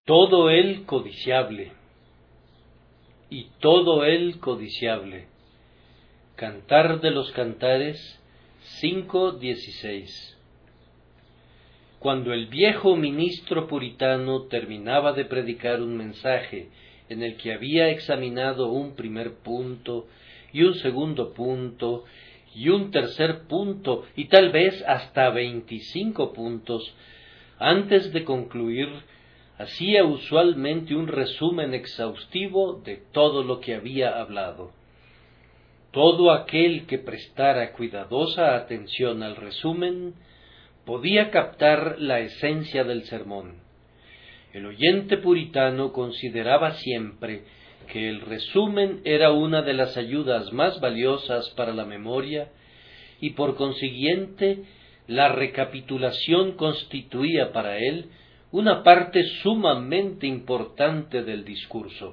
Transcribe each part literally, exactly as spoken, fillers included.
todo él codiciable, y todo él codiciable. Cantar de los Cantares cinco dieciséis. Cuando el viejo ministro puritano terminaba de predicar un mensaje en el que había examinado un primer punto, y un segundo punto, y un tercer punto, y tal vez hasta veinticinco puntos, antes de concluir, hacía usualmente un resumen exhaustivo de todo lo que había hablado. Todo aquel que prestara cuidadosa atención al resumen podía captar la esencia del sermón. El oyente puritano consideraba siempre que el resumen era una de las ayudas más valiosas para la memoria y por consiguiente la recapitulación constituía para él una parte sumamente importante del discurso.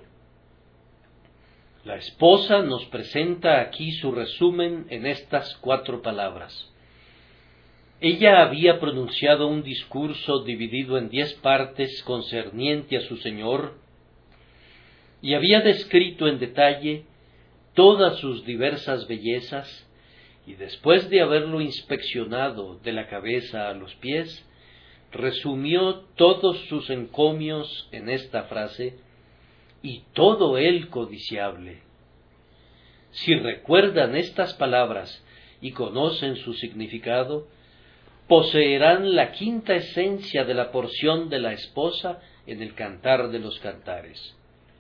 La esposa nos presenta aquí su resumen en estas cuatro palabras. Ella había pronunciado un discurso dividido en diez partes concerniente a su Señor, y había descrito en detalle todas sus diversas bellezas, y después de haberlo inspeccionado de la cabeza a los pies, resumió todos sus encomios en esta frase, y todo él codiciable. Si recuerdan estas palabras y conocen su significado, poseerán la quinta esencia de la porción de la esposa en el Cantar de los Cantares.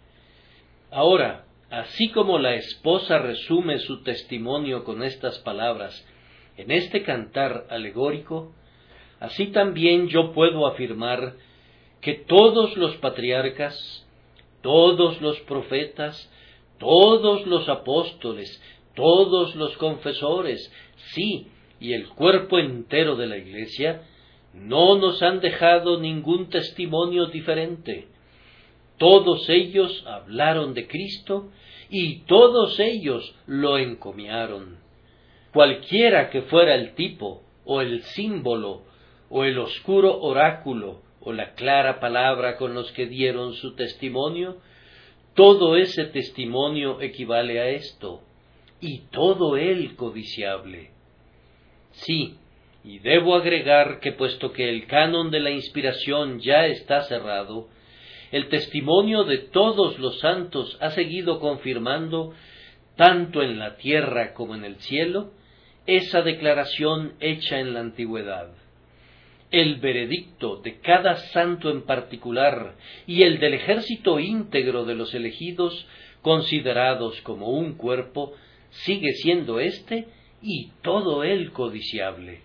Ahora, así como la esposa resume su testimonio con estas palabras en este cantar alegórico, así también yo puedo afirmar que todos los patriarcas, todos los profetas, todos los apóstoles, todos los confesores, sí, y el cuerpo entero de la Iglesia, no nos han dejado ningún testimonio diferente. Todos ellos hablaron de Cristo y todos ellos lo encomiaron. Cualquiera que fuera el tipo, o el símbolo, o el oscuro oráculo, o la clara palabra con los que dieron su testimonio, todo ese testimonio equivale a esto, y todo él codiciable. Sí, y debo agregar que puesto que el canon de la inspiración ya está cerrado, el testimonio de todos los santos ha seguido confirmando, tanto en la tierra como en el cielo, esa declaración hecha en la antigüedad. El veredicto de cada santo en particular y el del ejército íntegro de los elegidos, considerados como un cuerpo, sigue siendo éste y todo él codiciable.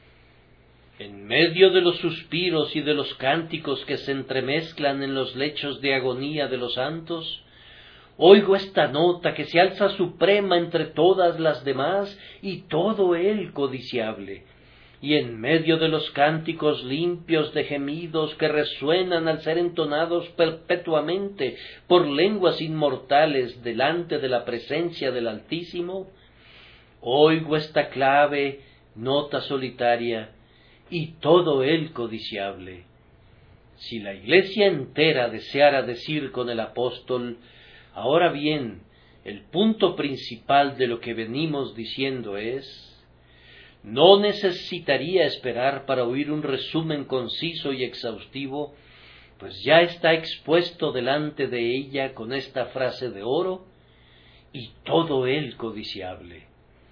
En medio de los suspiros y de los cánticos que se entremezclan en los lechos de agonía de los santos, oigo esta nota que se alza suprema entre todas las demás y todo él codiciable. Y en medio de los cánticos limpios de gemidos que resuenan al ser entonados perpetuamente por lenguas inmortales delante de la presencia del Altísimo, oigo esta clave nota solitaria, y todo él codiciable. Si la Iglesia entera deseara decir con el apóstol, ahora bien, el punto principal de lo que venimos diciendo es, no necesitaría esperar para oír un resumen conciso y exhaustivo, pues ya está expuesto delante de ella con esta frase de oro, y todo él codiciable.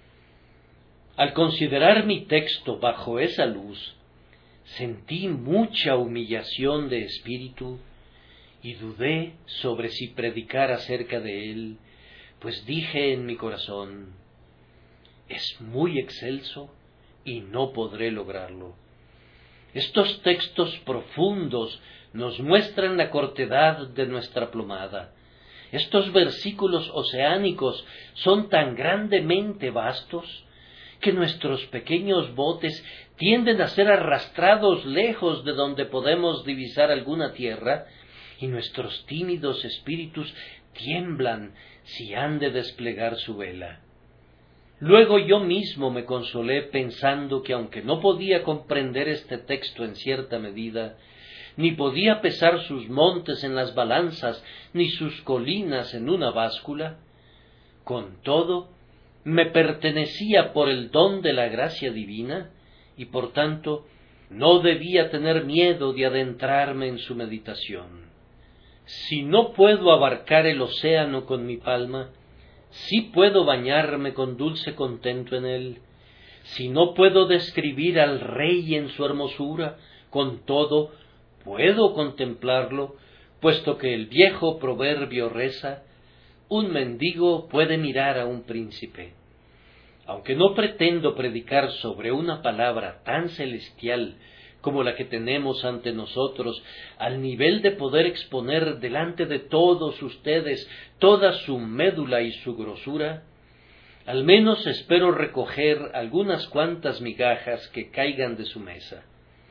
Al considerar mi texto bajo esa luz, sentí mucha humillación de espíritu y dudé sobre si predicar acerca de él, pues dije en mi corazón, es muy excelso y no podré lograrlo. Estos textos profundos nos muestran la cortedad de nuestra plomada. Estos versículos oceánicos son tan grandemente vastos que nuestros pequeños botes tienden a ser arrastrados lejos de donde podemos divisar alguna tierra, y nuestros tímidos espíritus tiemblan si han de desplegar su vela. Luego yo mismo me consolé pensando que aunque no podía comprender este texto en cierta medida, ni podía pesar sus montes en las balanzas, ni sus colinas en una báscula. Con todo, me pertenecía por el don de la gracia divina, y por tanto no debía tener miedo de adentrarme en su meditación. Si no puedo abarcar el océano con mi palma, sí puedo bañarme con dulce contento en él. Si no puedo describir al Rey en su hermosura, con todo puedo contemplarlo, puesto que el viejo proverbio reza: un mendigo puede mirar a un príncipe. Aunque no pretendo predicar sobre una palabra tan celestial como la que tenemos ante nosotros, al nivel de poder exponer delante de todos ustedes toda su médula y su grosura, al menos espero recoger algunas cuantas migajas que caigan de su mesa.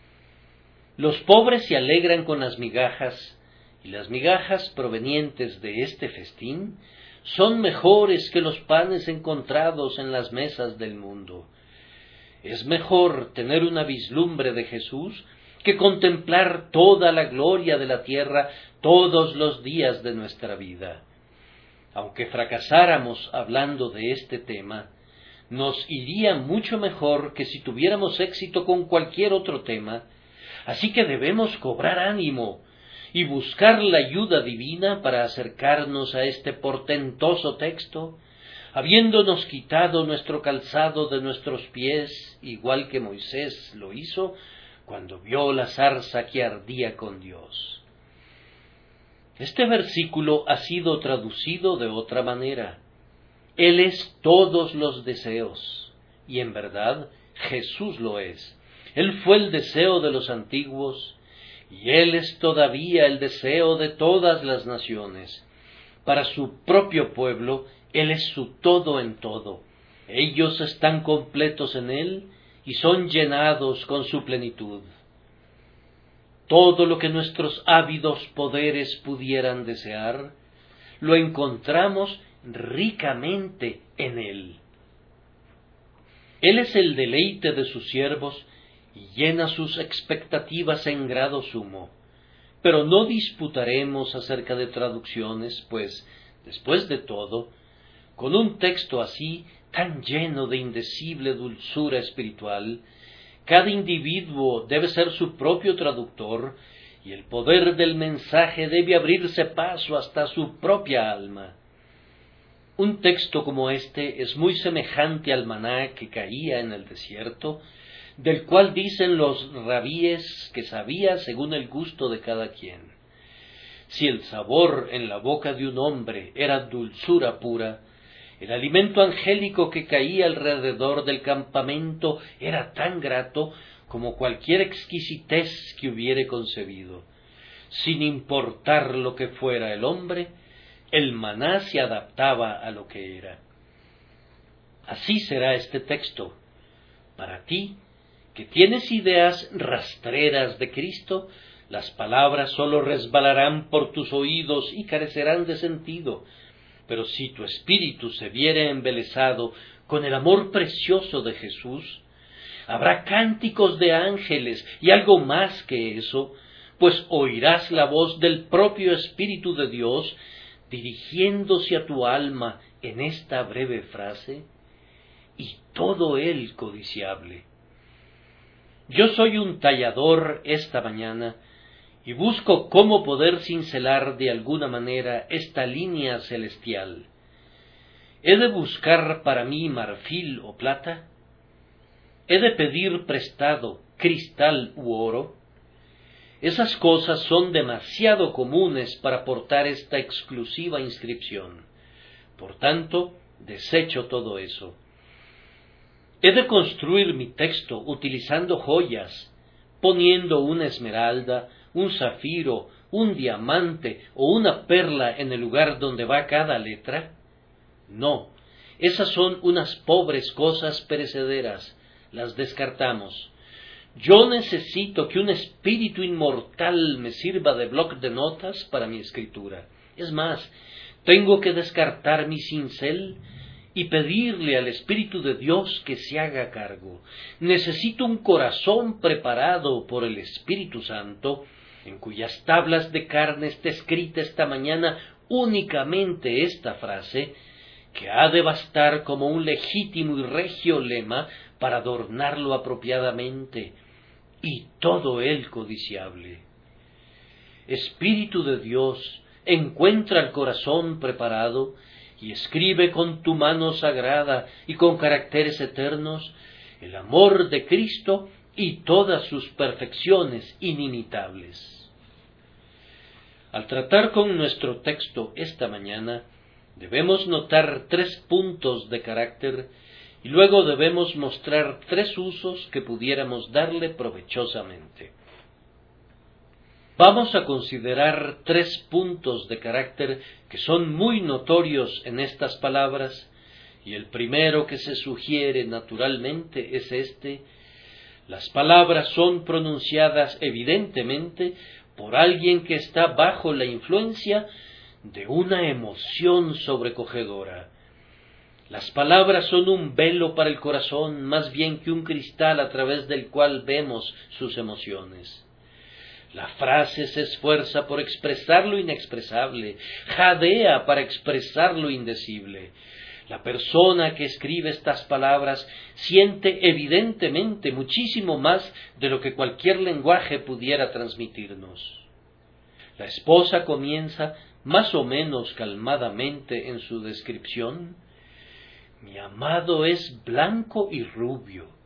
Los pobres se alegran con las migajas, y las migajas provenientes de este festín son mejores que los panes encontrados en las mesas del mundo. Es mejor tener una vislumbre de Jesús que contemplar toda la gloria de la tierra todos los días de nuestra vida. Aunque fracasáramos hablando de este tema, nos iría mucho mejor que si tuviéramos éxito con cualquier otro tema, así que debemos cobrar ánimo y buscar la ayuda divina para acercarnos a este portentoso texto, habiéndonos quitado nuestro calzado de nuestros pies, igual que Moisés lo hizo cuando vio la zarza que ardía con Dios. Este versículo ha sido traducido de otra manera. Él es todos los deseos, y en verdad Jesús lo es. Él fue el deseo de los antiguos, y Él es todavía el deseo de todas las naciones. Para su propio pueblo, Él es su todo en todo. Ellos están completos en Él y son llenados con su plenitud. Todo lo que nuestros ávidos poderes pudieran desear, lo encontramos ricamente en Él. Él es el deleite de sus siervos y llena sus expectativas en grado sumo. Pero no disputaremos acerca de traducciones, pues, después de todo, con un texto así, tan lleno de indecible dulzura espiritual, cada individuo debe ser su propio traductor, y el poder del mensaje debe abrirse paso hasta su propia alma. Un texto como este es muy semejante al maná que caía en el desierto, del cual dicen los rabíes que sabía según el gusto de cada quien. Si el sabor en la boca de un hombre era dulzura pura, el alimento angélico que caía alrededor del campamento era tan grato como cualquier exquisitez que hubiere concebido. Sin importar lo que fuera el hombre, el maná se adaptaba a lo que era. Así será este texto. Para ti, que tienes ideas rastreras de Cristo, las palabras sólo resbalarán por tus oídos y carecerán de sentido. Pero si tu espíritu se viere embelesado con el amor precioso de Jesús, habrá cánticos de ángeles y algo más que eso, pues oirás la voz del propio Espíritu de Dios dirigiéndose a tu alma en esta breve frase: y todo él codiciable. Yo soy un tallador esta mañana y busco cómo poder cincelar de alguna manera esta línea celestial. ¿He de buscar para mí marfil o plata? ¿He de pedir prestado cristal u oro? Esas cosas son demasiado comunes para portar esta exclusiva inscripción. Por tanto, desecho todo eso. He de construir mi texto utilizando joyas, poniendo una esmeralda, un zafiro, un diamante o una perla en el lugar donde va cada letra. No, esas son unas pobres cosas perecederas, las descartamos. Yo necesito que un espíritu inmortal me sirva de bloc de notas para mi escritura. Es más, tengo que descartar mi cincel y pedirle al Espíritu de Dios que se haga cargo. Necesito un corazón preparado por el Espíritu Santo en cuyas tablas de carne está escrita esta mañana únicamente esta frase, que ha de bastar como un legítimo y regio lema para adornarlo apropiadamente, y todo él codiciable. Espíritu de Dios, encuentra el corazón preparado, y escribe con tu mano sagrada y con caracteres eternos el amor de Cristo y todas sus perfecciones inimitables. Al tratar con nuestro texto esta mañana, debemos notar tres puntos de carácter y luego debemos mostrar tres usos que pudiéramos darle provechosamente. Vamos a considerar tres puntos de carácter que son muy notorios en estas palabras, y el primero que se sugiere naturalmente es este: las palabras son pronunciadas evidentemente por alguien que está bajo la influencia de una emoción sobrecogedora. Las palabras son un velo para el corazón más bien que un cristal a través del cual vemos sus emociones. La frase se esfuerza por expresar lo inexpresable, jadea para expresar lo indecible. La persona que escribe estas palabras siente evidentemente muchísimo más de lo que cualquier lenguaje pudiera transmitirnos. La esposa comienza más o menos calmadamente en su descripción: mi amado es blanco y rubio.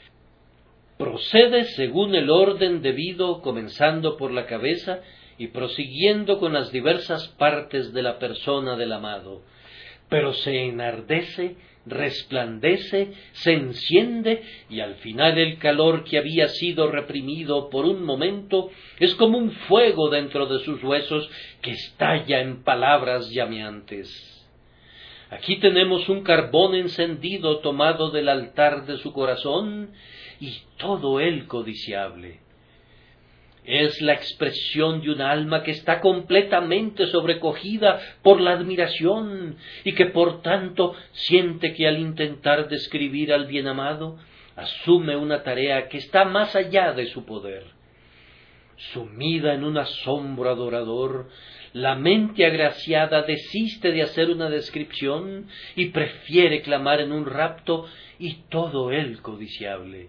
Procede según el orden debido, comenzando por la cabeza y prosiguiendo con las diversas partes de la persona del amado, pero se enardece, resplandece, se enciende, y al final el calor que había sido reprimido por un momento es como un fuego dentro de sus huesos que estalla en palabras llameantes. Aquí tenemos un carbón encendido tomado del altar de su corazón, y todo él codiciable. Es la expresión de un alma que está completamente sobrecogida por la admiración y que por tanto siente que al intentar describir al bien amado asume una tarea que está más allá de su poder. Sumida en un asombro adorador, la mente agraciada desiste de hacer una descripción y prefiere clamar en un rapto: y todo él codiciable.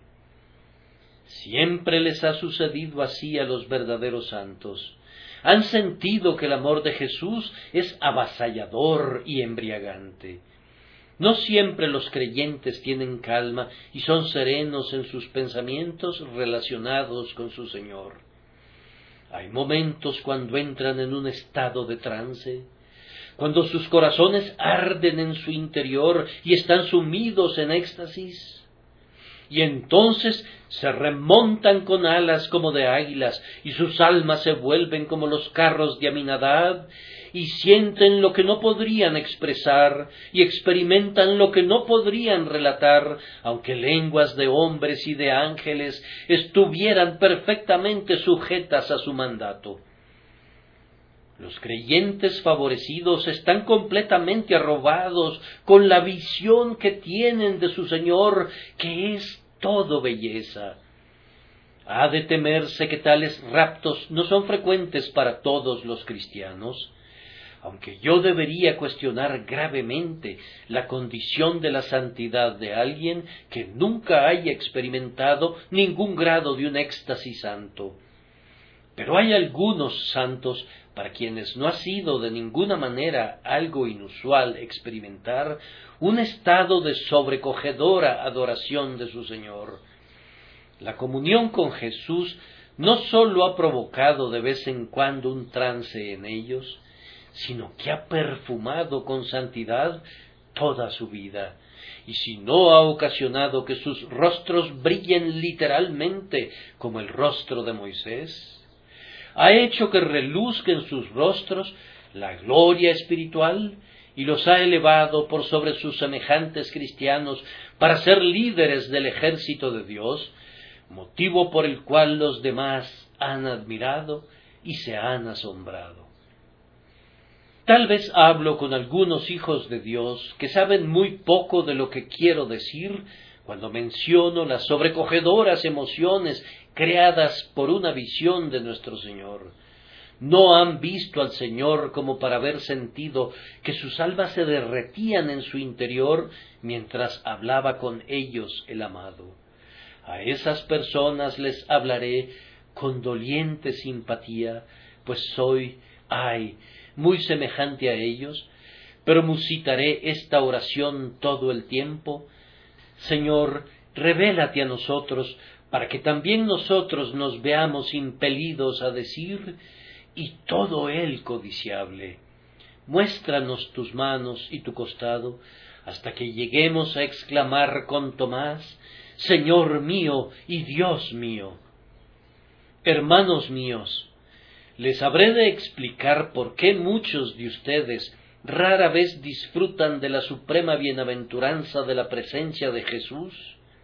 Siempre les ha sucedido así a los verdaderos santos. Han sentido que el amor de Jesús es avasallador y embriagante. No siempre los creyentes tienen calma y son serenos en sus pensamientos relacionados con su Señor. Hay momentos cuando entran en un estado de trance, cuando sus corazones arden en su interior y están sumidos en éxtasis. Y entonces se remontan con alas como de águilas, y sus almas se vuelven como los carros de Aminadab, y sienten lo que no podrían expresar, y experimentan lo que no podrían relatar, aunque lenguas de hombres y de ángeles estuvieran perfectamente sujetas a su mandato. Los creyentes favorecidos están completamente arrobados con la visión que tienen de su Señor, que es todo belleza. Ha de temerse que tales raptos no son frecuentes para todos los cristianos, aunque yo debería cuestionar gravemente la condición de la santidad de alguien que nunca haya experimentado ningún grado de un éxtasis santo. Pero hay algunos santos para quienes no ha sido de ninguna manera algo inusual experimentar un estado de sobrecogedora adoración de su Señor. La comunión con Jesús no sólo ha provocado de vez en cuando un trance en ellos, sino que ha perfumado con santidad toda su vida, y si no ha ocasionado que sus rostros brillen literalmente como el rostro de Moisés, ha hecho que reluzca en sus rostros la gloria espiritual y los ha elevado por sobre sus semejantes cristianos para ser líderes del ejército de Dios, motivo por el cual los demás han admirado y se han asombrado. Tal vez hablo con algunos hijos de Dios que saben muy poco de lo que quiero decir cuando menciono las sobrecogedoras emociones creadas por una visión de nuestro Señor. No han visto al Señor como para haber sentido que sus almas se derretían en su interior mientras hablaba con ellos el amado. A esas personas les hablaré con doliente simpatía, pues soy, ay, muy semejante a ellos, pero musitaré esta oración todo el tiempo. Señor, revélate a nosotros, para que también nosotros nos veamos impelidos a decir, y todo él codiciable. Muéstranos tus manos y tu costado, hasta que lleguemos a exclamar con Tomás, Señor mío y Dios mío. Hermanos míos, les habré de explicar por qué muchos de ustedes rara vez disfrutan de la suprema bienaventuranza de la presencia de Jesús.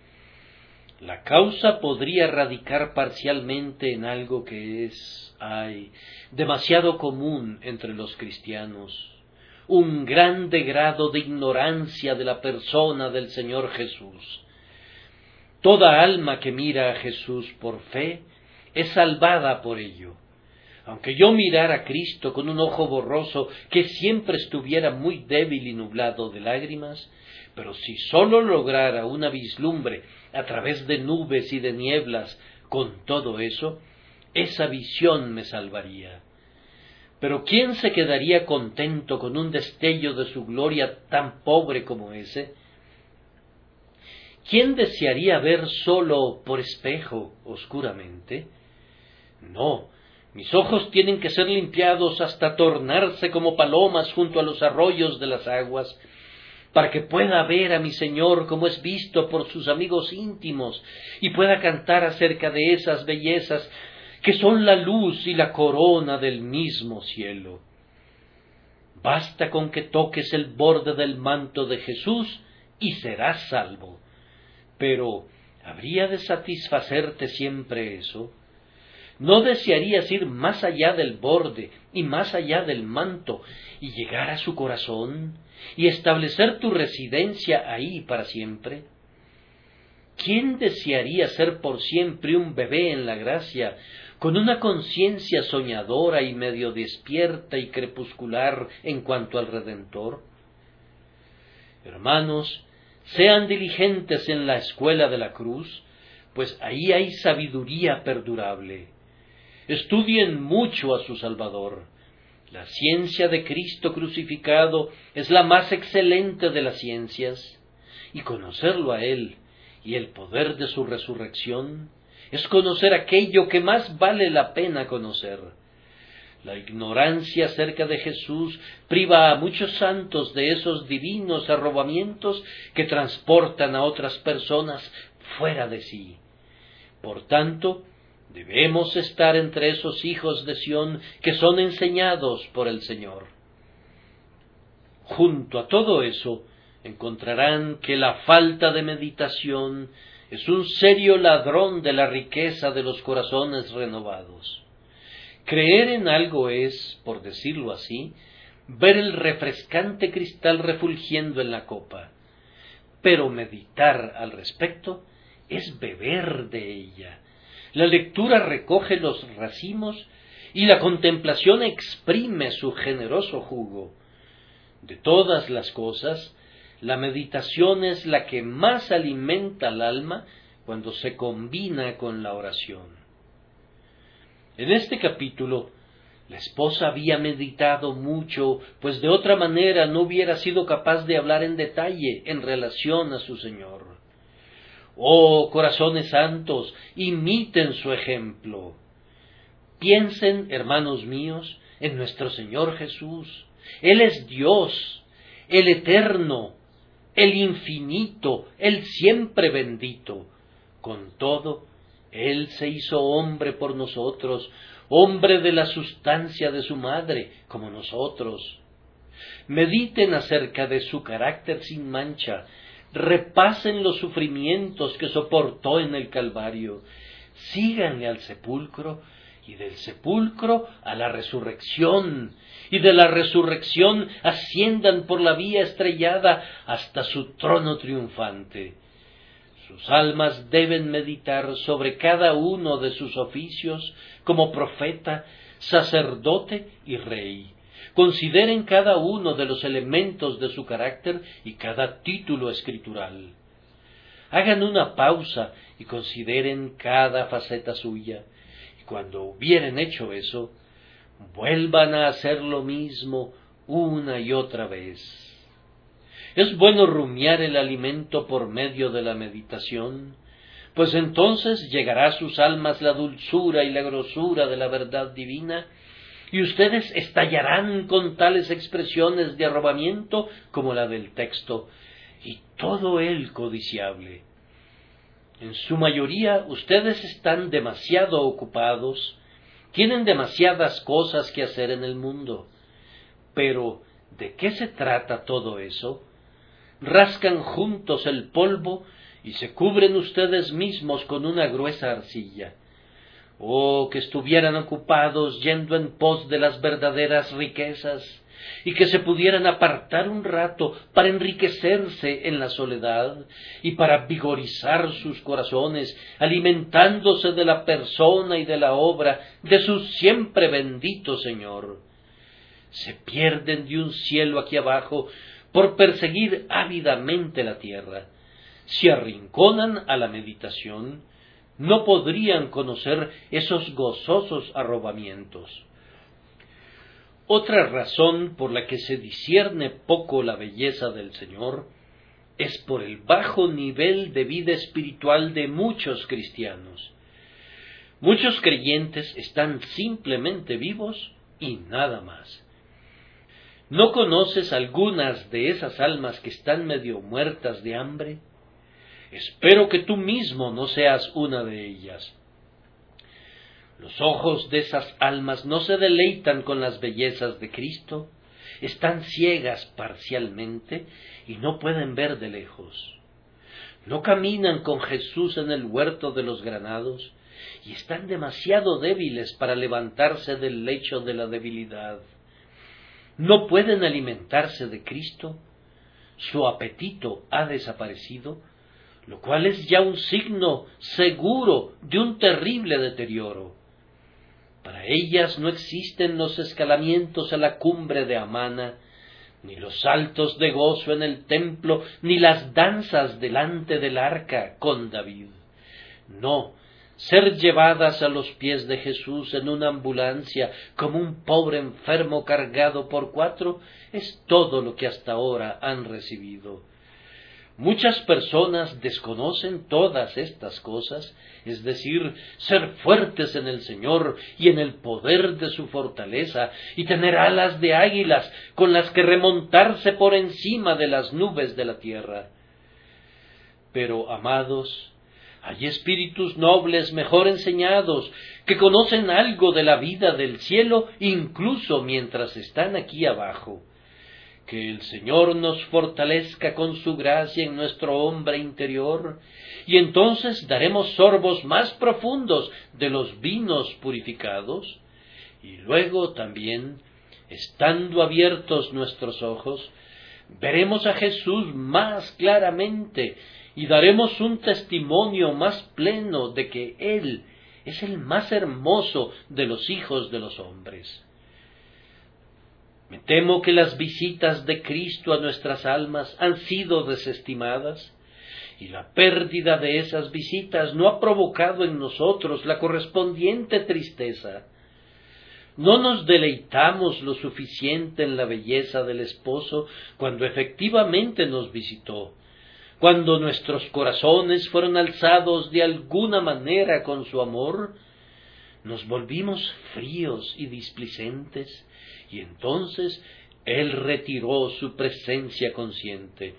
La causa podría radicar parcialmente en algo que es, ay, demasiado común entre los cristianos, un grande grado de ignorancia de la persona del Señor Jesús. Toda alma que mira a Jesús por fe es salvada por ello. Aunque yo mirara a Cristo con un ojo borroso que siempre estuviera muy débil y nublado de lágrimas, pero si sólo lograra una vislumbre a través de nubes y de nieblas, con todo eso, esa visión me salvaría. Pero ¿quién se quedaría contento con un destello de su gloria tan pobre como ese? ¿Quién desearía ver sólo por espejo, oscuramente? No, mis ojos tienen que ser limpiados hasta tornarse como palomas junto a los arroyos de las aguas, para que pueda ver a mi Señor como es visto por sus amigos íntimos, y pueda cantar acerca de esas bellezas que son la luz y la corona del mismo cielo. Basta con que toques el borde del manto de Jesús y serás salvo. Pero, ¿habría de satisfacerte siempre eso? ¿No desearías ir más allá del borde y más allá del manto y llegar a su corazón y establecer tu residencia ahí para siempre? ¿Quién desearía ser por siempre un bebé en la gracia, con una conciencia soñadora y medio despierta y crepuscular en cuanto al Redentor? Hermanos, sean diligentes en la escuela de la cruz, pues ahí hay sabiduría perdurable. Estudien mucho a su Salvador. La ciencia de Cristo crucificado es la más excelente de las ciencias, y conocerlo a Él y el poder de su resurrección es conocer aquello que más vale la pena conocer. La ignorancia acerca de Jesús priva a muchos santos de esos divinos arrobamientos que transportan a otras personas fuera de sí. Por tanto, debemos estar entre esos hijos de Sión que son enseñados por el Señor. Junto a todo eso, encontrarán que la falta de meditación es un serio ladrón de la riqueza de los corazones renovados. Creer en algo es, por decirlo así, ver el refrescante cristal refulgiendo en la copa, pero meditar al respecto es beber de ella. La lectura recoge los racimos y la contemplación exprime su generoso jugo. De todas las cosas, la meditación es la que más alimenta al alma cuando se combina con la oración. En este capítulo, la esposa había meditado mucho, pues de otra manera no hubiera sido capaz de hablar en detalle en relación a su Señor. Oh, corazones santos, imiten su ejemplo. Piensen, hermanos míos, en nuestro Señor Jesús. Él es Dios, el eterno, el infinito, el siempre bendito. Con todo, Él se hizo hombre por nosotros, hombre de la sustancia de su madre, como nosotros. Mediten acerca de su carácter sin mancha, repasen los sufrimientos que soportó en el Calvario, síganle al sepulcro, y del sepulcro a la resurrección, y de la resurrección asciendan por la vía estrellada hasta su trono triunfante. Sus almas deben meditar sobre cada uno de sus oficios como profeta, sacerdote y rey. Consideren cada uno de los elementos de su carácter y cada título escritural. Hagan una pausa y consideren cada faceta suya, y cuando hubieren hecho eso, vuelvan a hacer lo mismo una y otra vez. Es bueno rumiar el alimento por medio de la meditación, pues entonces llegará a sus almas la dulzura y la grosura de la verdad divina, y ustedes estallarán con tales expresiones de arrobamiento como la del texto, y todo él codiciable. En su mayoría ustedes están demasiado ocupados, tienen demasiadas cosas que hacer en el mundo. Pero, ¿de qué se trata todo eso? Rascan juntos el polvo y se cubren ustedes mismos con una gruesa arcilla. Oh, que estuvieran ocupados yendo en pos de las verdaderas riquezas, y que se pudieran apartar un rato para enriquecerse en la soledad y para vigorizar sus corazones, alimentándose de la persona y de la obra de su siempre bendito Señor. Se pierden de un cielo aquí abajo por perseguir ávidamente la tierra. Se arrinconan a la meditación, no podrían conocer esos gozosos arrobamientos. Otra razón por la que se discierne poco la belleza del Señor es por el bajo nivel de vida espiritual de muchos cristianos. Muchos creyentes están simplemente vivos y nada más. ¿No conoces algunas de esas almas que están medio muertas de hambre? Espero que tú mismo no seas una de ellas. Los ojos de esas almas no se deleitan con las bellezas de Cristo, están ciegas parcialmente y no pueden ver de lejos. No caminan con Jesús en el huerto de los granados y están demasiado débiles para levantarse del lecho de la debilidad. No pueden alimentarse de Cristo, su apetito ha desaparecido, lo cual es ya un signo seguro de un terrible deterioro. Para ellas no existen los escalamientos a la cumbre de Amana, ni los saltos de gozo en el templo, ni las danzas delante del arca con David. No, ser llevadas a los pies de Jesús en una ambulancia como un pobre enfermo cargado por cuatro es todo lo que hasta ahora han recibido. Muchas personas desconocen todas estas cosas, es decir, ser fuertes en el Señor y en el poder de su fortaleza, y tener alas de águilas con las que remontarse por encima de las nubes de la tierra. Pero, amados, hay espíritus nobles mejor enseñados, que conocen algo de la vida del cielo incluso mientras están aquí abajo. Que el Señor nos fortalezca con su gracia en nuestro hombre interior, y entonces daremos sorbos más profundos de los vinos purificados, y luego también, estando abiertos nuestros ojos, veremos a Jesús más claramente, y daremos un testimonio más pleno de que Él es el más hermoso de los hijos de los hombres. Me temo que las visitas de Cristo a nuestras almas han sido desestimadas, y la pérdida de esas visitas no ha provocado en nosotros la correspondiente tristeza. No nos deleitamos lo suficiente en la belleza del esposo cuando efectivamente nos visitó, cuando nuestros corazones fueron alzados de alguna manera con su amor. Nos volvimos fríos y displicentes, y entonces Él retiró su presencia consciente.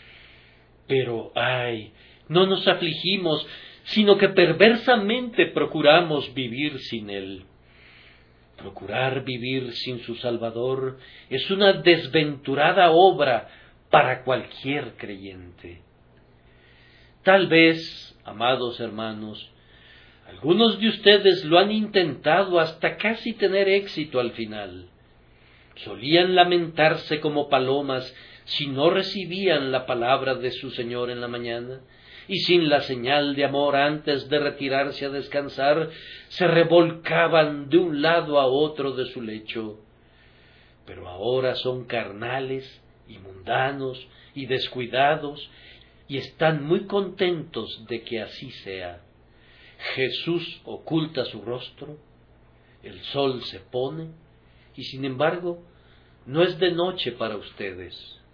Pero, ay, no nos afligimos, sino que perversamente procuramos vivir sin Él. Procurar vivir sin su Salvador es una desventurada obra para cualquier creyente. Tal vez, amados hermanos, algunos de ustedes lo han intentado hasta casi tener éxito al final. Solían lamentarse como palomas si no recibían la palabra de su Señor en la mañana, y sin la señal de amor antes de retirarse a descansar, se revolcaban de un lado a otro de su lecho. Pero ahora son carnales y mundanos y descuidados, y están muy contentos de que así sea. Jesús oculta su rostro, el sol se pone, y sin embargo no es de noche para ustedes.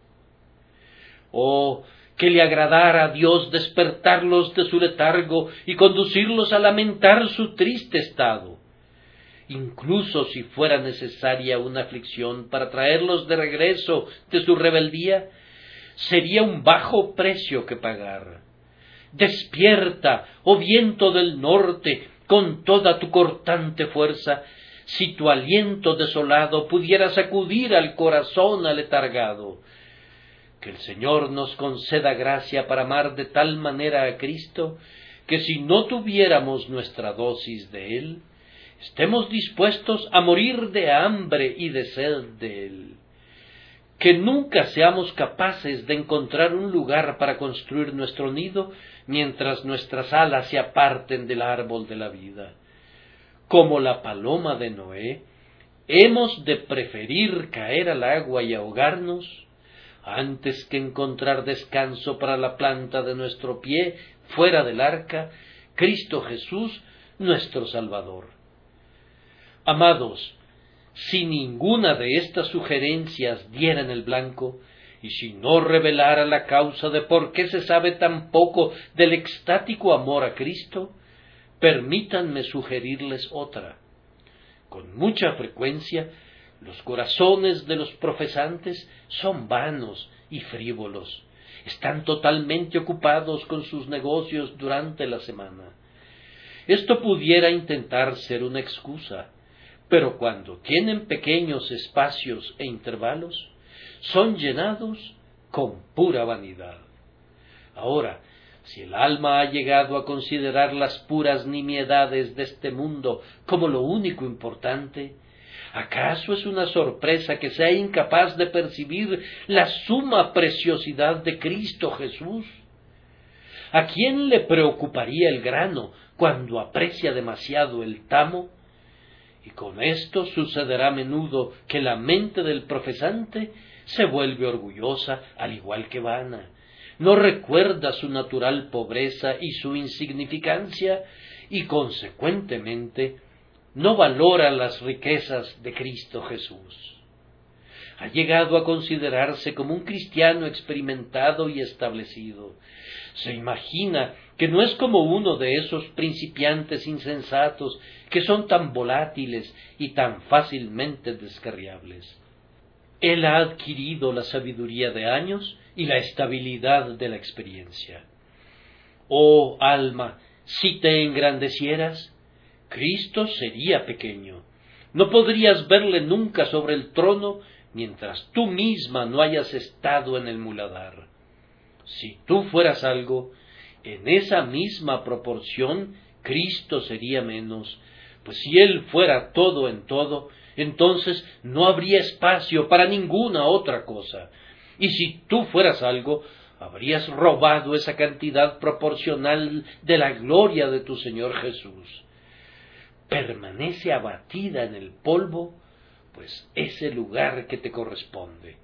Oh, que le agradara a Dios despertarlos de su letargo y conducirlos a lamentar su triste estado, incluso si fuera necesaria una aflicción para traerlos de regreso de su rebeldía, sería un bajo precio que pagar. Despierta, oh viento del norte, con toda tu cortante fuerza, si tu aliento desolado pudiera sacudir al corazón aletargado. Que el Señor nos conceda gracia para amar de tal manera a Cristo, que si no tuviéramos nuestra dosis de Él, estemos dispuestos a morir de hambre y de sed de Él. Que nunca seamos capaces de encontrar un lugar para construir nuestro nido, mientras nuestras alas se aparten del árbol de la vida. Como la paloma de Noé, hemos de preferir caer al agua y ahogarnos, antes que encontrar descanso para la planta de nuestro pie fuera del arca, Cristo Jesús, nuestro Salvador. Amados, si ninguna de estas sugerencias diera en el blanco, y si no revelara la causa de por qué se sabe tan poco del extático amor a Cristo, permítanme sugerirles otra. Con mucha frecuencia, los corazones de los profesantes son vanos y frívolos, están totalmente ocupados con sus negocios durante la semana. Esto pudiera intentar ser una excusa, pero cuando tienen pequeños espacios e intervalos, son llenados con pura vanidad. Ahora, si el alma ha llegado a considerar las puras nimiedades de este mundo como lo único importante, ¿acaso es una sorpresa que sea incapaz de percibir la suma preciosidad de Cristo Jesús? ¿A quién le preocuparía el grano cuando aprecia demasiado el tamo? Y con esto sucederá a menudo que la mente del profesante se vuelve orgullosa al igual que vana, no recuerda su natural pobreza y su insignificancia, y consecuentemente no valora las riquezas de Cristo Jesús. Ha llegado a considerarse como un cristiano experimentado y establecido. Se imagina que no es como uno de esos principiantes insensatos que son tan volátiles y tan fácilmente descarriables. Él ha adquirido la sabiduría de años y la estabilidad de la experiencia. Oh alma, si te engrandecieras, Cristo sería pequeño. No podrías verle nunca sobre el trono mientras tú misma no hayas estado en el muladar. Si tú fueras algo, en esa misma proporción Cristo sería menos, pues si Él fuera todo en todo, entonces no habría espacio para ninguna otra cosa. Y si tú fueras algo, habrías robado esa cantidad proporcional de la gloria de tu Señor Jesús. Permanece abatida en el polvo, pues es el lugar que te corresponde.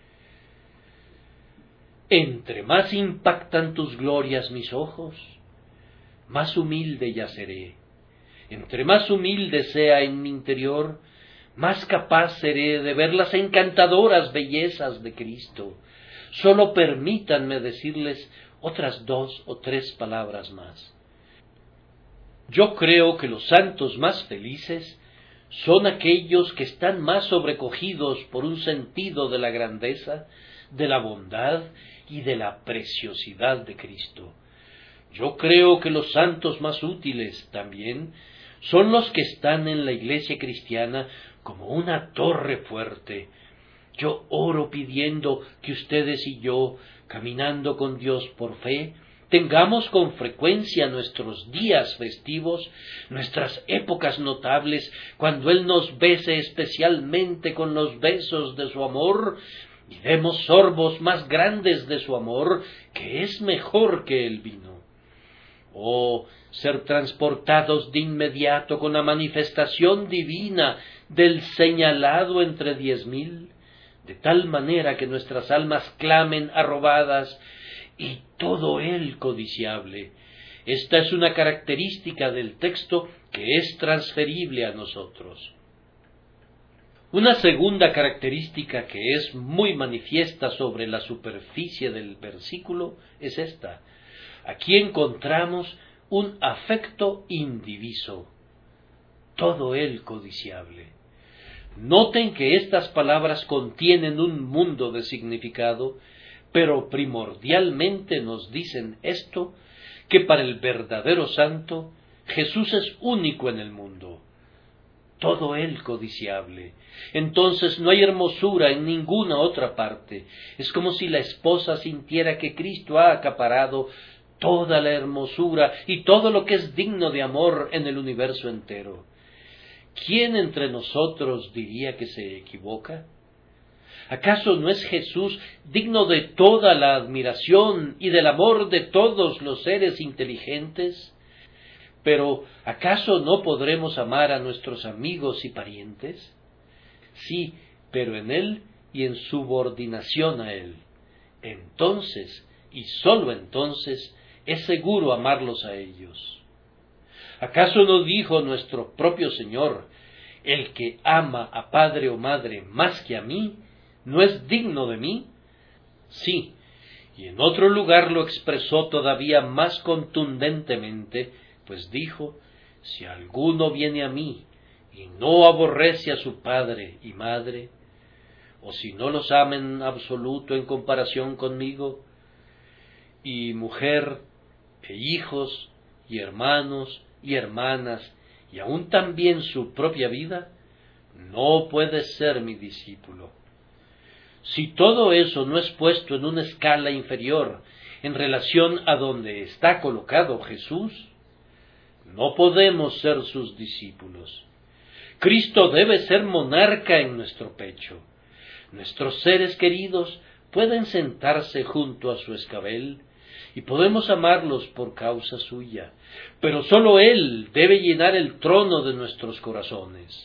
Entre más impactan tus glorias mis ojos, más humilde yaceré. Entre más humilde sea en mi interior, más capaz seré de ver las encantadoras bellezas de Cristo. Solo permítanme decirles otras dos o tres palabras más. Yo creo que los santos más felices son aquellos que están más sobrecogidos por un sentido de la grandeza, de la bondad y de la preciosidad de Cristo. Yo creo que los santos más útiles también son los que están en la iglesia cristiana como una torre fuerte. Yo oro pidiendo que ustedes y yo, caminando con Dios por fe, tengamos con frecuencia nuestros días festivos, nuestras épocas notables, cuando Él nos bese especialmente con los besos de su amor, y demos sorbos más grandes de su amor, que es mejor que el vino. o ser transportados de inmediato con la manifestación divina del señalado entre diez mil, de tal manera que nuestras almas clamen arrobadas, y todo él codiciable. Esta es una característica del texto que es transferible a nosotros. Una segunda característica que es muy manifiesta sobre la superficie del versículo es esta. Aquí encontramos un afecto indiviso, todo él codiciable. Noten que estas palabras contienen un mundo de significado, pero primordialmente nos dicen esto, que para el verdadero santo, Jesús es único en el mundo, todo él codiciable. Entonces no hay hermosura en ninguna otra parte. Es como si la esposa sintiera que Cristo ha acaparado toda la hermosura y todo lo que es digno de amor en el universo entero. ¿Quién entre nosotros diría que se equivoca? ¿Acaso no es Jesús digno de toda la admiración y del amor de todos los seres inteligentes? Pero, ¿acaso no podremos amar a nuestros amigos y parientes? Sí, pero en Él y en subordinación a Él. Entonces, y sólo entonces, es seguro amarlos a ellos. ¿Acaso no dijo nuestro propio Señor, el que ama a padre o madre más que a mí, no es digno de mí? Sí, y en otro lugar lo expresó todavía más contundentemente, pues dijo, si alguno viene a mí y no aborrece a su padre y madre, o si no los ama en absoluto en comparación conmigo, y mujer, e hijos, y hermanos, y hermanas, y aun también su propia vida, no puede ser mi discípulo. Si todo eso no es puesto en una escala inferior en relación a donde está colocado Jesús, no podemos ser sus discípulos. Cristo debe ser monarca en nuestro pecho. Nuestros seres queridos pueden sentarse junto a su escabel y podemos amarlos por causa suya, pero sólo Él debe llenar el trono de nuestros corazones.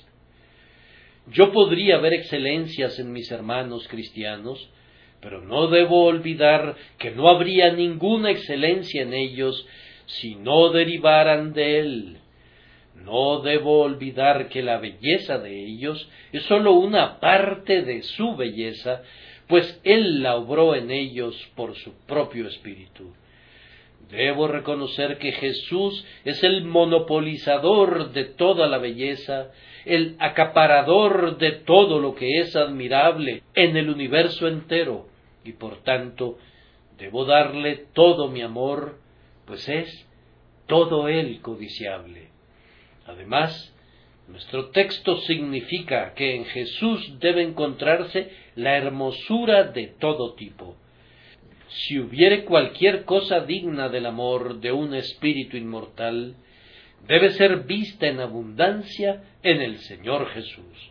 Yo podría ver excelencias en mis hermanos cristianos, pero no debo olvidar que no habría ninguna excelencia en ellos si no derivaran de Él. No debo olvidar que la belleza de ellos es sólo una parte de su belleza, pues Él la obró en ellos por su propio espíritu. Debo reconocer que Jesús es el monopolizador de toda la belleza, el acaparador de todo lo que es admirable en el universo entero, y por tanto debo darle todo mi amor, pues es todo él codiciable. Además, nuestro texto significa que en Jesús debe encontrarse la hermosura de todo tipo. Si hubiere cualquier cosa digna del amor de un espíritu inmortal, debe ser vista en abundancia en el Señor Jesús.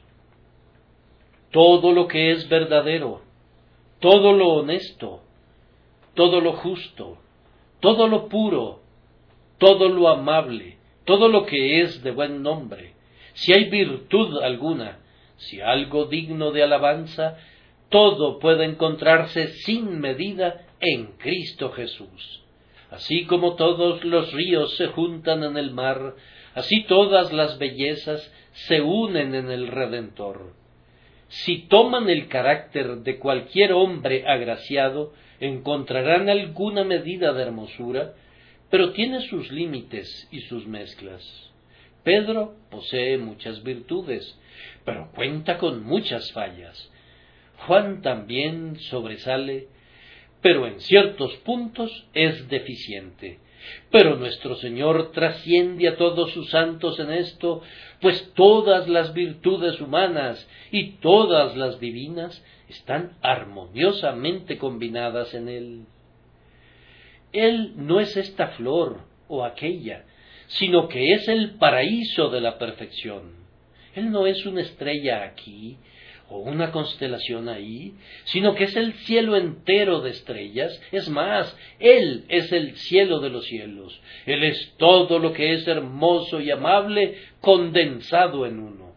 Todo lo que es verdadero, todo lo honesto, todo lo justo, todo lo puro, todo lo amable, todo lo que es de buen nombre, si hay virtud alguna, si algo digno de alabanza, todo puede encontrarse sin medida en Cristo Jesús. Así como todos los ríos se juntan en el mar, así todas las bellezas se unen en el Redentor. Si toman el carácter de cualquier hombre agraciado, encontrarán alguna medida de hermosura, pero tiene sus límites y sus mezclas. Pedro posee muchas virtudes, pero cuenta con muchas fallas. Juan también sobresale, pero en ciertos puntos es deficiente. Pero nuestro Señor trasciende a todos sus santos en esto, pues todas las virtudes humanas y todas las divinas están armoniosamente combinadas en Él. Él no es esta flor o aquella, sino que es el paraíso de la perfección. Él no es una estrella aquí o una constelación ahí, sino que es el cielo entero de estrellas. Es más, Él es el cielo de los cielos. Él es todo lo que es hermoso y amable condensado en uno.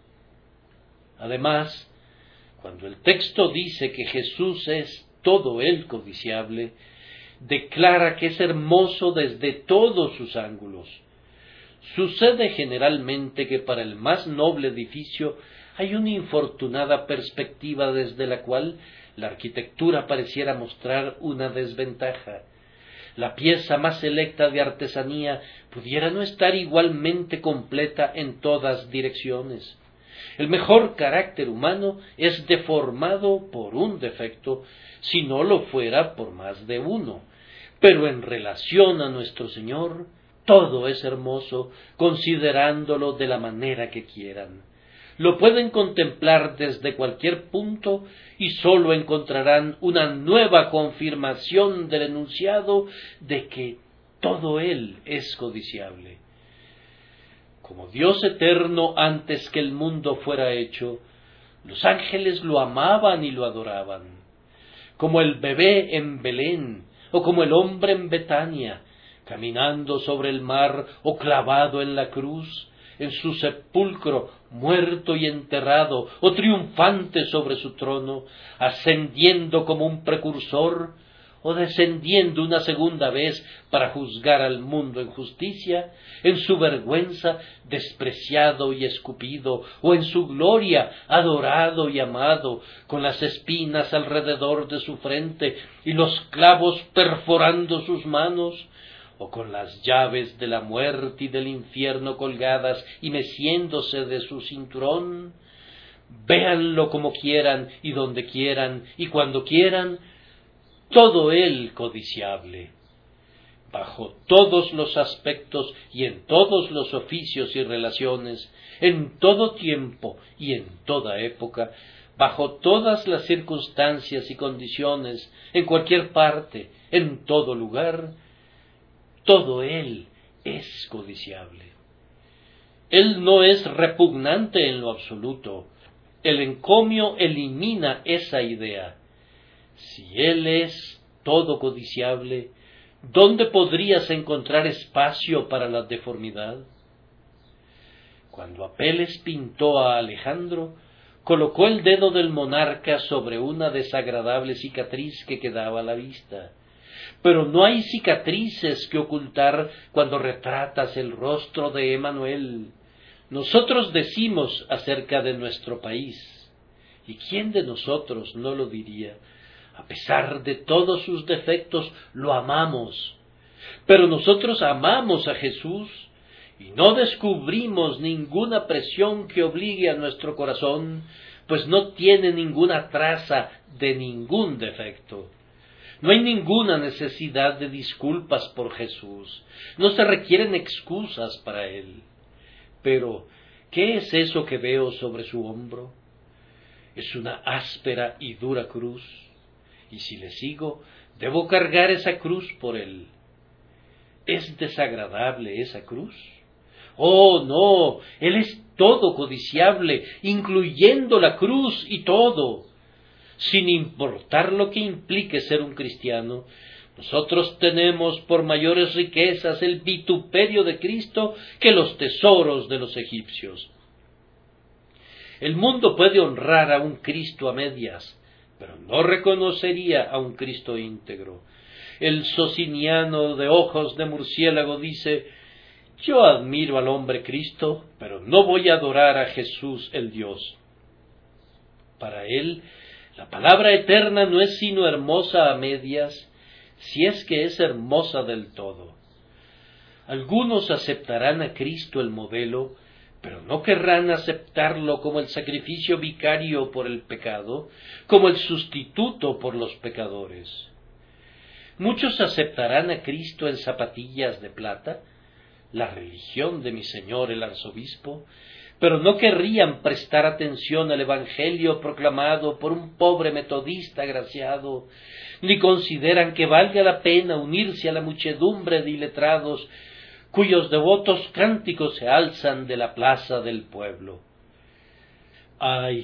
Además, cuando el texto dice que Jesús es todo Él codiciable, declara que es hermoso desde todos sus ángulos. Sucede generalmente que para el más noble edificio hay una infortunada perspectiva desde la cual la arquitectura pareciera mostrar una desventaja. La pieza más selecta de artesanía pudiera no estar igualmente completa en todas direcciones. El mejor carácter humano es deformado por un defecto, si no lo fuera por más de uno. Pero en relación a nuestro Señor, todo es hermoso, considerándolo de la manera que quieran. Lo pueden contemplar desde cualquier punto y sólo encontrarán una nueva confirmación del enunciado de que todo Él es codiciable. Como Dios eterno antes que el mundo fuera hecho, los ángeles lo amaban y lo adoraban. Como el bebé en Belén, o como el hombre en Betania, caminando sobre el mar o clavado en la cruz, en su sepulcro, muerto y enterrado, o triunfante sobre su trono, ascendiendo como un precursor, o descendiendo una segunda vez para juzgar al mundo en justicia, en su vergüenza despreciado y escupido, o en su gloria adorado y amado, con las espinas alrededor de su frente y los clavos perforando sus manos, o con las llaves de la muerte y del infierno colgadas y meciéndose de su cinturón. Véanlo como quieran y donde quieran y cuando quieran, todo Él codiciable. Bajo todos los aspectos y en todos los oficios y relaciones, en todo tiempo y en toda época, bajo todas las circunstancias y condiciones, en cualquier parte, en todo lugar, todo Él es codiciable. Él no es repugnante en lo absoluto. El encomio elimina esa idea. Si Él es todo codiciable, ¿dónde podrías encontrar espacio para la deformidad? Cuando Apeles pintó a Alejandro, colocó el dedo del monarca sobre una desagradable cicatriz que quedaba a la vista. Pero no hay cicatrices que ocultar cuando retratas el rostro de Emmanuel. Nosotros decimos acerca de nuestro país, ¿y quién de nosotros no lo diría? A pesar de todos sus defectos, lo amamos. Pero nosotros amamos a Jesús y no descubrimos ninguna presión que obligue a nuestro corazón, pues no tiene ninguna traza de ningún defecto. No hay ninguna necesidad de disculpas por Jesús. No se requieren excusas para Él. Pero, ¿qué es eso que veo sobre su hombro? Es una áspera y dura cruz. Y si le sigo, debo cargar esa cruz por Él. ¿Es desagradable esa cruz? Oh, no, Él es todo codiciable, incluyendo la cruz y todo. Sin importar lo que implique ser un cristiano, nosotros tenemos por mayores riquezas el vituperio de Cristo que los tesoros de los egipcios. El mundo puede honrar a un Cristo a medias, pero no reconocería a un Cristo íntegro. El sociniano de ojos de murciélago dice: yo admiro al hombre Cristo, pero no voy a adorar a Jesús el Dios. Para él, la palabra eterna no es sino hermosa a medias, si es que es hermosa del todo. Algunos aceptarán a Cristo el modelo, pero no querrán aceptarlo como el sacrificio vicario por el pecado, como el sustituto por los pecadores. Muchos aceptarán a Cristo en zapatillas de plata, la religión de mi señor el arzobispo, pero no querrían prestar atención al evangelio proclamado por un pobre metodista agraciado, ni consideran que valga la pena unirse a la muchedumbre de iletrados cuyos devotos cánticos se alzan de la plaza del pueblo. Ay,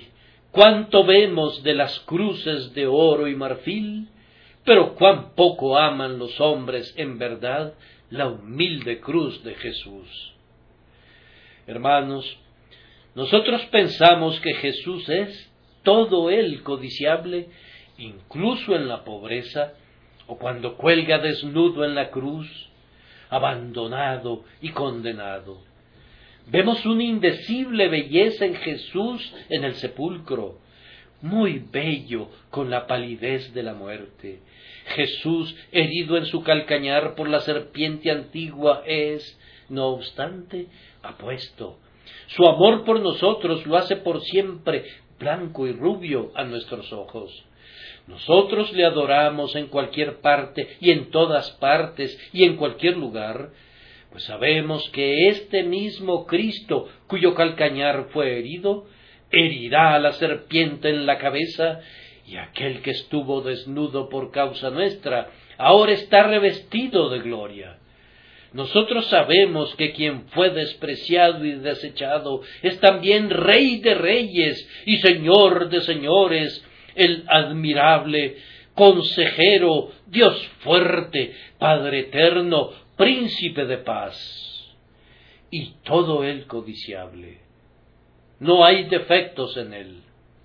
Cuánto vemos de las cruces de oro y marfil, pero cuán poco aman los hombres en verdad la humilde cruz de Jesús. Hermanos, nosotros pensamos que Jesús es todo él codiciable, incluso en la pobreza, o cuando cuelga desnudo en la cruz, abandonado y condenado. Vemos una indecible belleza en Jesús en el sepulcro, muy bello con la palidez de la muerte. Jesús, herido en su calcañar por la serpiente antigua, es, no obstante, apuesto. Su amor por nosotros lo hace por siempre blanco y rubio a nuestros ojos. Nosotros le adoramos en cualquier parte y en todas partes y en cualquier lugar, pues sabemos que este mismo Cristo, cuyo calcañar fue herido, herirá a la serpiente en la cabeza, y aquel que estuvo desnudo por causa nuestra, ahora está revestido de gloria. Nosotros sabemos que quien fue despreciado y desechado es también Rey de reyes y Señor de señores, el admirable Consejero, Dios fuerte, Padre eterno, Príncipe de paz, y todo él codiciable. No hay defectos en él.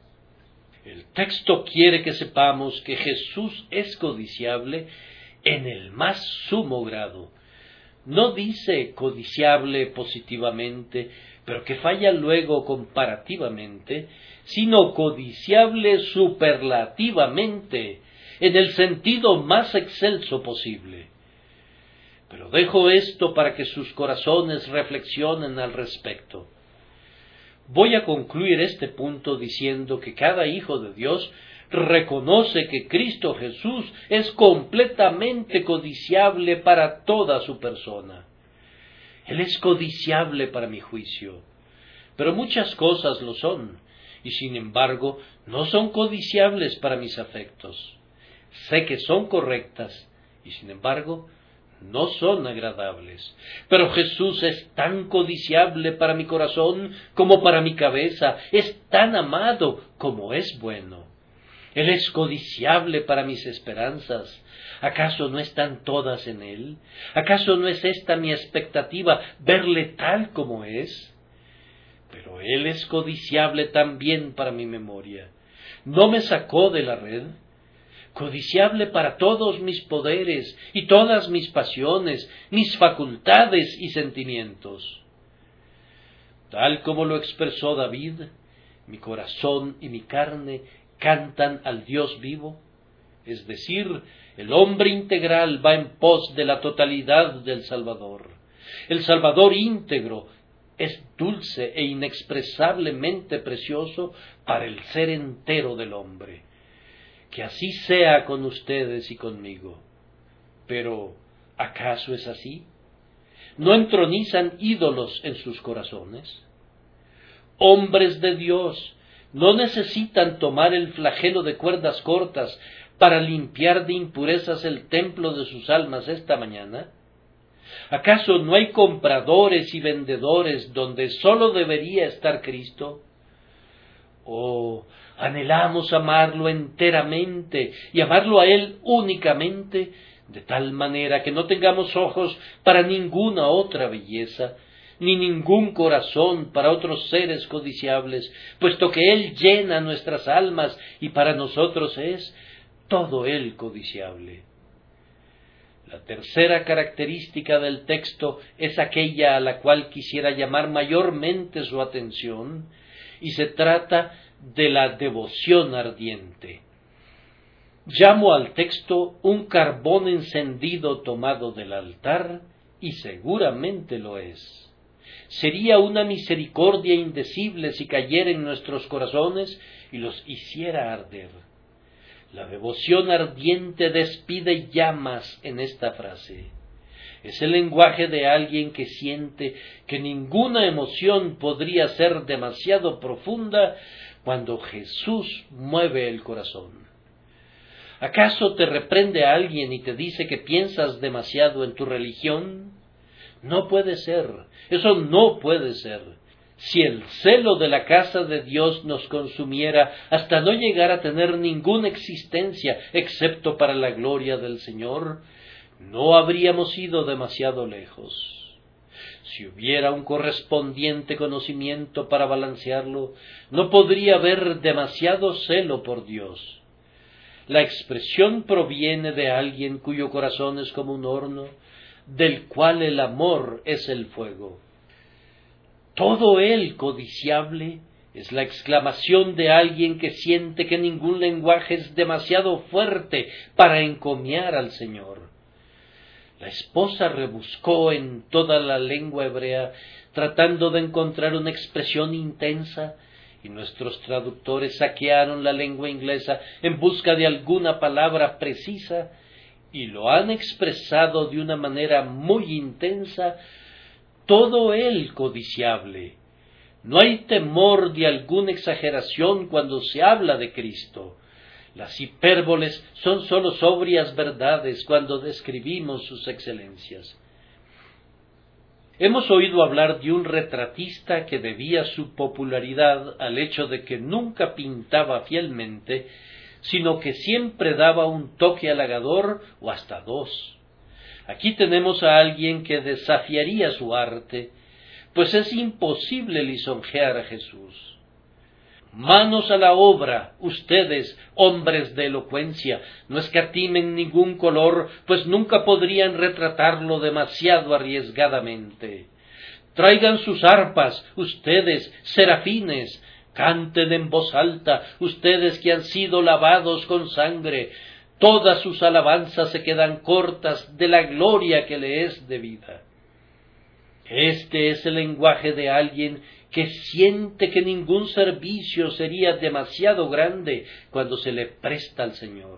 El texto quiere que sepamos que Jesús es codiciable en el más sumo grado. No dice codiciable positivamente, pero que falla luego comparativamente, sino codiciable superlativamente, en el sentido más excelso posible. Pero dejo esto para que sus corazones reflexionen al respecto. Voy a concluir este punto diciendo que cada hijo de Dios reconoce que Cristo Jesús es completamente codiciable para toda su persona. Él es codiciable para mi juicio, pero muchas cosas lo son, y sin embargo no son codiciables para mis afectos. Sé que son correctas, y sin embargo no son agradables. Pero Jesús es tan codiciable para mi corazón como para mi cabeza, es tan amado como es bueno. Él es codiciable para mis esperanzas. ¿Acaso no están todas en Él? ¿Acaso no es esta mi expectativa, verle tal como es? Pero Él es codiciable también para mi memoria. No me sacó de la red. Codiciable para todos mis poderes y todas mis pasiones, mis facultades y sentimientos. Tal como lo expresó David, mi corazón y mi carne cantan al Dios vivo, es decir, el hombre integral va en pos de la totalidad del Salvador. El Salvador íntegro es dulce e inexpresablemente precioso para el ser entero del hombre. Que así sea con ustedes y conmigo. Pero, ¿acaso es así? ¿No entronizan ídolos en sus corazones? Hombres de Dios, ¿no necesitan tomar el flagelo de cuerdas cortas para limpiar de impurezas el templo de sus almas esta mañana? ¿Acaso no hay compradores y vendedores donde sólo debería estar Cristo? Oh, anhelamos amarlo enteramente y amarlo a Él únicamente, de tal manera que no tengamos ojos para ninguna otra belleza, ni ningún corazón para otros seres codiciables, puesto que Él llena nuestras almas y para nosotros es todo Él codiciable. La tercera característica del texto es aquella a la cual quisiera llamar mayormente su atención, y se trata de la devoción ardiente. Llamo al texto un carbón encendido tomado del altar, y seguramente lo es. Sería una misericordia indecible si cayera en nuestros corazones y los hiciera arder. La devoción ardiente despide llamas en esta frase. Es el lenguaje de alguien que siente que ninguna emoción podría ser demasiado profunda cuando Jesús mueve el corazón. ¿Acaso te reprende alguien y te dice que piensas demasiado en tu religión? No puede ser, eso no puede ser. Si el celo de la casa de Dios nos consumiera hasta no llegar a tener ninguna existencia excepto para la gloria del Señor, no habríamos ido demasiado lejos. Si hubiera un correspondiente conocimiento para balancearlo, no podría haber demasiado celo por Dios. La expresión proviene de alguien cuyo corazón es como un horno, del cual el amor es el fuego. Todo él codiciable es la exclamación de alguien que siente que ningún lenguaje es demasiado fuerte para encomiar al Señor. La esposa rebuscó en toda la lengua hebrea, tratando de encontrar una expresión intensa, y nuestros traductores saquearon la lengua inglesa en busca de alguna palabra precisa, y lo han expresado de una manera muy intensa: todo él codiciable. No hay temor de alguna exageración cuando se habla de Cristo. Las hipérboles son sólo sobrias verdades cuando describimos sus excelencias. Hemos oído hablar de un retratista que debía su popularidad al hecho de que nunca pintaba fielmente, sino que siempre daba un toque halagador o hasta dos. Aquí tenemos a alguien que desafiaría su arte, pues es imposible lisonjear a Jesús. Manos a la obra, ustedes, hombres de elocuencia, no escatimen ningún color, pues nunca podrían retratarlo demasiado arriesgadamente. Traigan sus arpas, ustedes, serafines, canten en voz alta, ustedes que han sido lavados con sangre. Todas sus alabanzas se quedan cortas de la gloria que le es debida. Este es el lenguaje de alguien que siente que ningún servicio sería demasiado grande cuando se le presta al Señor.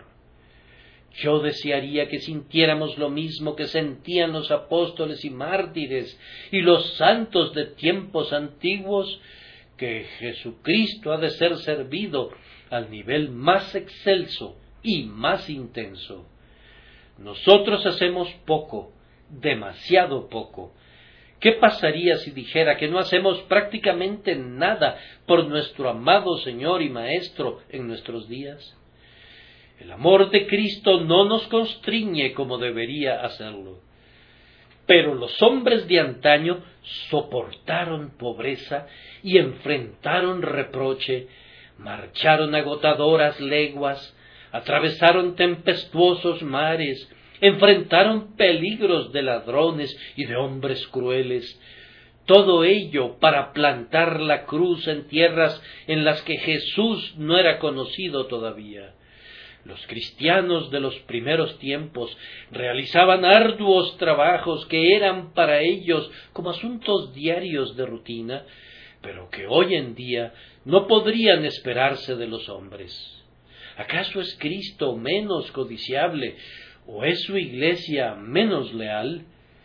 Yo desearía que sintiéramos lo mismo que sentían los apóstoles y mártires y los santos de tiempos antiguos, que Jesucristo ha de ser servido al nivel más excelso y más intenso. Nosotros hacemos poco, demasiado poco. ¿Qué pasaría si dijera que no hacemos prácticamente nada por nuestro amado Señor y Maestro en nuestros días? El amor de Cristo no nos constriñe como debería hacerlo. Pero los hombres de antaño soportaron pobreza y enfrentaron reproche, marcharon agotadoras leguas, atravesaron tempestuosos mares, enfrentaron peligros de ladrones y de hombres crueles, todo ello para plantar la cruz en tierras en las que Jesús no era conocido todavía. Los cristianos de los primeros tiempos realizaban arduos trabajos que eran para ellos como asuntos diarios de rutina, pero que hoy en día no podrían esperarse de los hombres. ¿Acaso es Cristo menos codiciable o es su iglesia menos leal?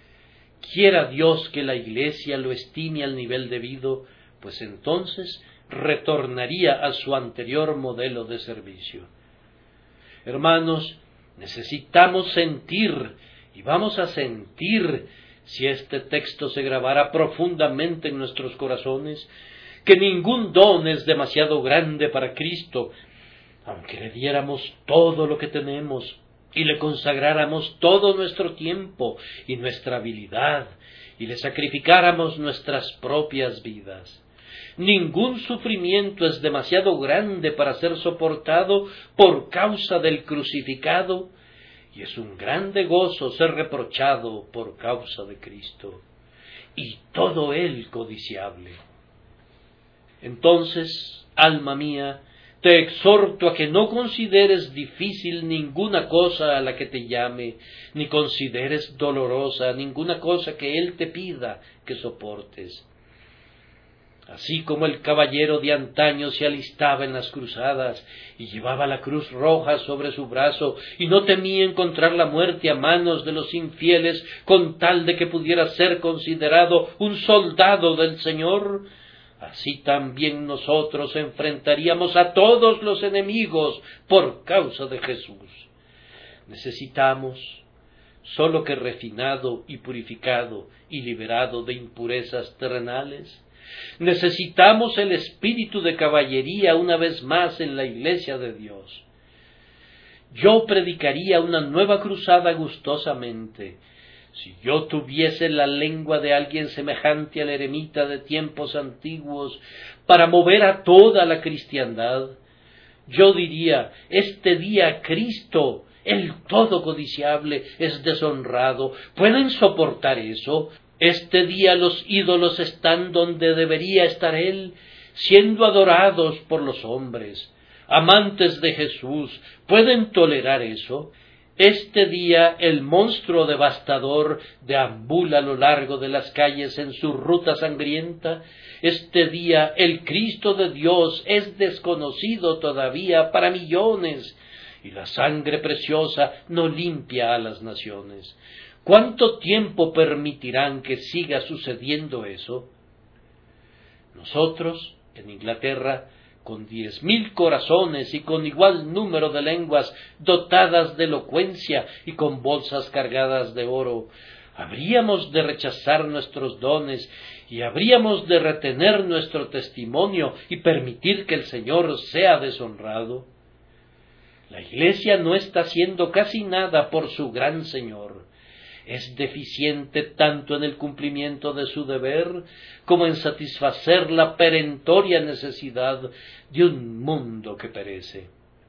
Quiera Dios que la iglesia lo estime al nivel debido, pues entonces retornaría a su anterior modelo de servicio. Hermanos, necesitamos sentir, y vamos a sentir, si este texto se grabara profundamente en nuestros corazones, que ningún don es demasiado grande para Cristo, aunque le diéramos todo lo que tenemos y le consagráramos todo nuestro tiempo y nuestra habilidad, y le sacrificáramos nuestras propias vidas. Ningún sufrimiento es demasiado grande para ser soportado por causa del crucificado, y es un grande gozo ser reprochado por causa de Cristo, y todo él codiciable. Entonces, alma mía, te exhorto a que no consideres difícil ninguna cosa a la que te llame, ni consideres dolorosa ninguna cosa que Él te pida que soportes. Así como el caballero de antaño se alistaba en las cruzadas y llevaba la cruz roja sobre su brazo y no temía encontrar la muerte a manos de los infieles con tal de que pudiera ser considerado un soldado del Señor, así también nosotros enfrentaríamos a todos los enemigos por causa de Jesús. Necesitamos sólo que refinado y purificado y liberado de impurezas terrenales, Necesitamos el espíritu de caballería una vez más en la Iglesia de Dios. Yo predicaría una nueva cruzada gustosamente, si yo tuviese la lengua de alguien semejante al eremita de tiempos antiguos, para mover a toda la cristiandad. Yo diría, este día Cristo, el todo codiciable, es deshonrado. ¿Pueden soportar eso? Este día los ídolos están donde debería estar Él, siendo adorados por los hombres. Amantes de Jesús, ¿pueden tolerar eso? Este día el monstruo devastador deambula a lo largo de las calles en su ruta sangrienta. Este día el Cristo de Dios es desconocido todavía para millones, y la sangre preciosa no limpia a las naciones. ¿Cuánto tiempo permitirán que siga sucediendo eso? Nosotros, en Inglaterra, con diez mil corazones y con igual número de lenguas dotadas de elocuencia y con bolsas cargadas de oro, ¿habríamos de rechazar nuestros dones y habríamos de retener nuestro testimonio y permitir que el Señor sea deshonrado? La Iglesia no está haciendo casi nada por su gran Señor. Es deficiente tanto en el cumplimiento de su deber como en satisfacer la perentoria necesidad de un mundo que perece.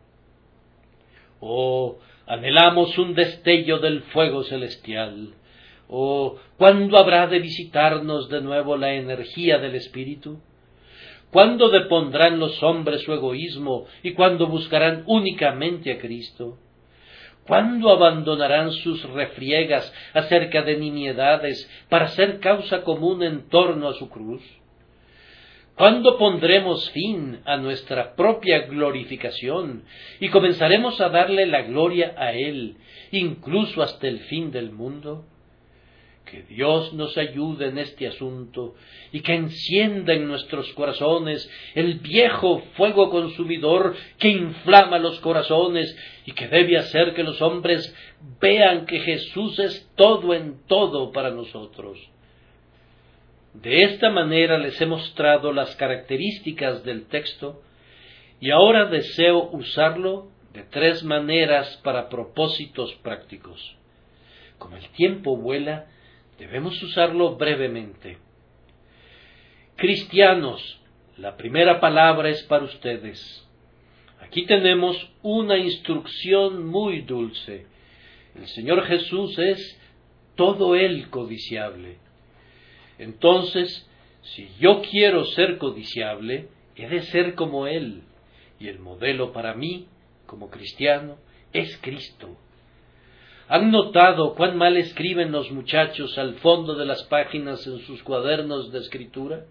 Oh, anhelamos un destello del fuego celestial. Oh, ¿cuándo habrá de visitarnos de nuevo la energía del Espíritu? ¿Cuándo depondrán los hombres su egoísmo y cuándo buscarán únicamente a Cristo? ¿Cuándo abandonarán sus refriegas acerca de nimiedades para ser causa común en torno a su cruz? ¿Cuándo pondremos fin a nuestra propia glorificación y comenzaremos a darle la gloria a Él, incluso hasta el fin del mundo? Que Dios nos ayude en este asunto y que encienda en nuestros corazones el viejo fuego consumidor que inflama los corazones y que debe hacer que los hombres vean que Jesús es todo en todo para nosotros. De esta manera les he mostrado las características del texto y ahora deseo usarlo de tres maneras para propósitos prácticos. Como el tiempo vuela, debemos usarlo brevemente. Cristianos, la primera palabra es para ustedes. Aquí tenemos una instrucción muy dulce. El Señor Jesús es todo Él codiciable. Entonces, si yo quiero ser codiciable, he de ser como Él. Y el modelo para mí, como cristiano, es Cristo. ¿Han notado cuán mal escriben los muchachos al fondo de las páginas en sus cuadernos de escritura?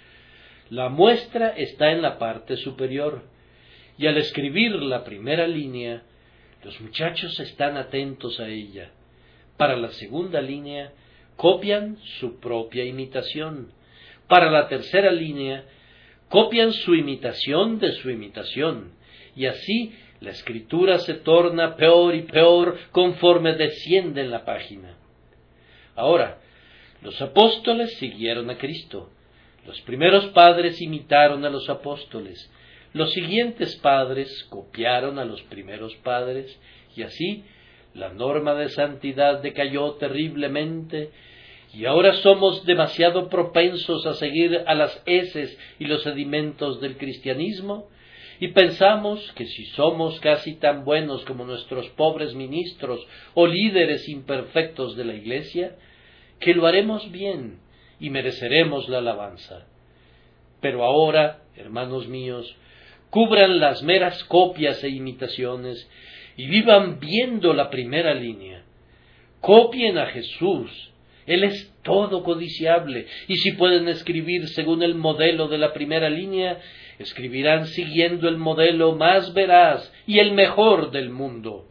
La muestra está en la parte superior, y al escribir la primera línea, los muchachos están atentos a ella. Para la segunda línea, copian su propia imitación. Para la tercera línea, copian su imitación de su imitación, y así la escritura se torna peor y peor conforme desciende en la página. Ahora, los apóstoles siguieron a Cristo. Los primeros padres imitaron a los apóstoles. Los siguientes padres copiaron a los primeros padres, y así la norma de santidad decayó terriblemente, y ahora somos demasiado propensos a seguir a las heces y los sedimentos del cristianismo, y pensamos que si somos casi tan buenos como nuestros pobres ministros o líderes imperfectos de la Iglesia, que lo haremos bien y mereceremos la alabanza. Pero ahora, hermanos míos, cubran las meras copias e imitaciones y vivan viendo la primera línea. Copien a Jesús. Él es todo codiciable, y si pueden escribir según el modelo de la primera línea, escribirán siguiendo el modelo más veraz y el mejor del mundo.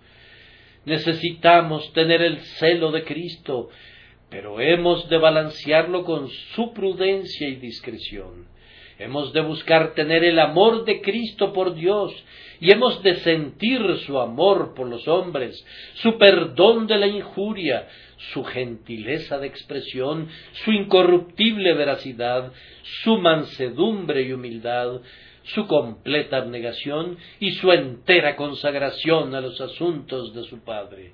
Necesitamos tener el celo de Cristo, pero hemos de balancearlo con su prudencia y discreción. Hemos de buscar tener el amor de Cristo por Dios, y hemos de sentir su amor por los hombres, su perdón de la injuria, su gentileza de expresión, su incorruptible veracidad, su mansedumbre y humildad, su completa abnegación y su entera consagración a los asuntos de su Padre.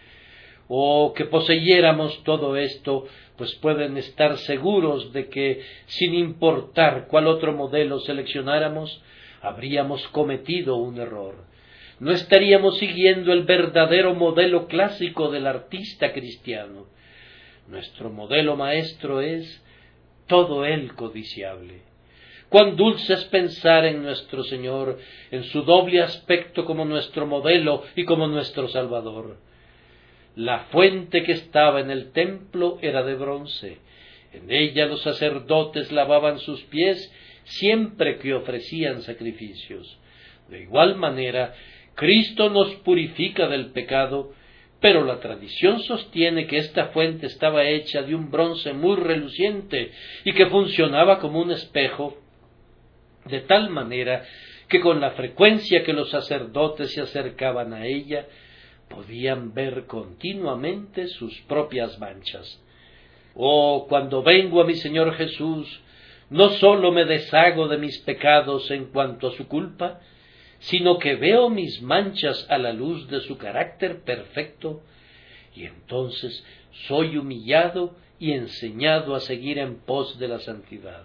Oh, que poseyéramos todo esto, pues pueden estar seguros de que, sin importar cuál otro modelo seleccionáramos, habríamos cometido un error. No estaríamos siguiendo el verdadero modelo clásico del artista cristiano. Nuestro modelo maestro es todo él codiciable. Cuán dulce es pensar en nuestro Señor, en su doble aspecto como nuestro modelo y como nuestro Salvador. La fuente que estaba en el templo era de bronce. En ella los sacerdotes lavaban sus pies siempre que ofrecían sacrificios. De igual manera, Cristo nos purifica del pecado, pero la tradición sostiene que esta fuente estaba hecha de un bronce muy reluciente y que funcionaba como un espejo, de tal manera que con la frecuencia que los sacerdotes se acercaban a ella, podían ver continuamente sus propias manchas. Oh, cuando vengo a mi Señor Jesús, no sólo me deshago de mis pecados en cuanto a su culpa, sino que veo mis manchas a la luz de su carácter perfecto, y entonces soy humillado y enseñado a seguir en pos de la santidad.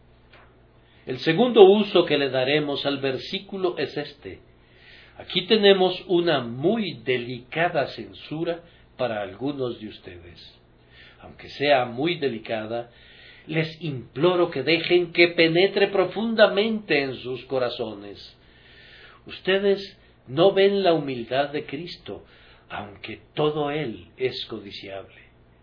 El segundo uso que le daremos al versículo es este. Aquí tenemos una muy delicada censura para algunos de ustedes. Aunque sea muy delicada, les imploro que dejen que penetre profundamente en sus corazones. Ustedes no ven la humildad de Cristo, aunque todo él es codiciable.